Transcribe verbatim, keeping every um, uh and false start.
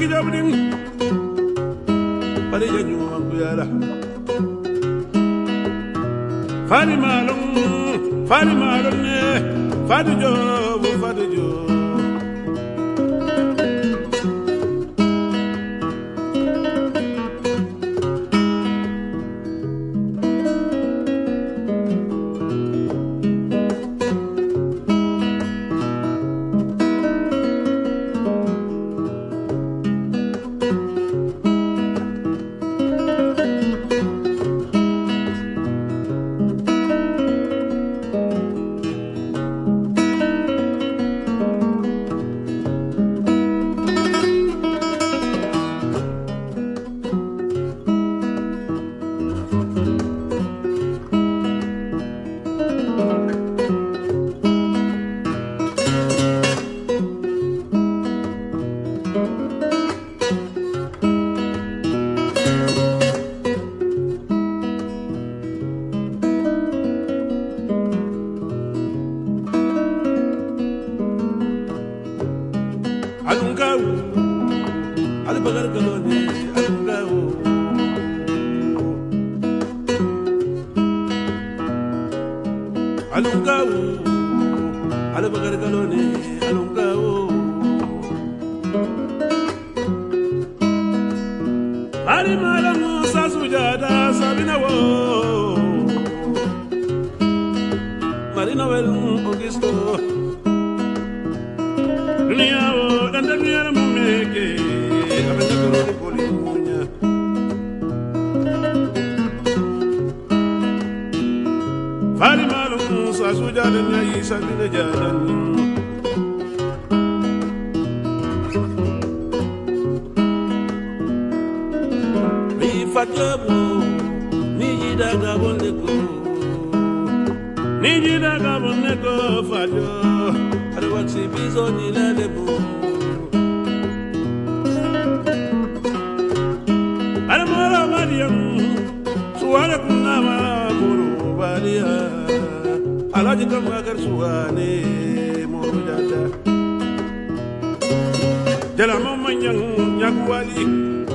jabrin pare janyu anguyala fani malum fani malum ne fadi jo fadi jo Alungau, albagar galone, alungau. Alungau, albagar galone, alungau. Ari malamu sasujada sabina wo. Marina wel Augusto. Dunia wo dan dunia na mumeke amenda koro de polimunya Fali malum sa sujada nya isa de jaran Mi fatlabu ni jida gabonde ko Ni jida gabonde ko fadyo Arwaksi bizoni la lebu Alamara Mariam Suwana kunama muru balia Alaji kamagar suwane muru jada Jala mama nyang nyakuali